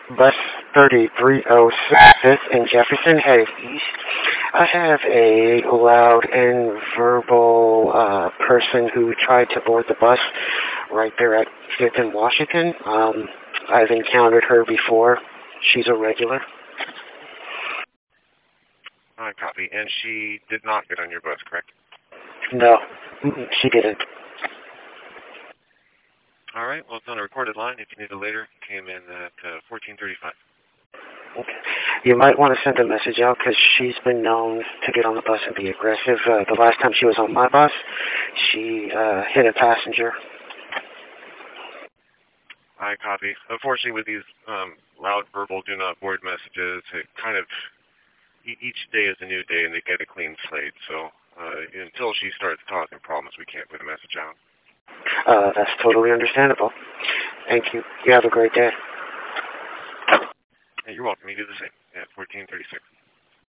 Bus 3306 Fifth and Jefferson headed east. I have a loud and verbal person who tried to board the bus right there at 5th and Washington. I've encountered her before. She's a regular. I copy. And she did not get on your bus, correct? No, she didn't. All right. Well, it's on a recorded line. If you need it later, came in at 14:35. Okay. You might want to send a message out because she's been known to get on the bus and be aggressive. The last time she was on my bus, she hit a passenger. I copy. Unfortunately, with these loud verbal do not board messages, it kind of each day is a new day, and they get a clean slate. So until she starts causing problems, we can't put a message out. That's totally understandable. Thank you. You have a great day. Hey, you're welcome. You do the same at 14:36.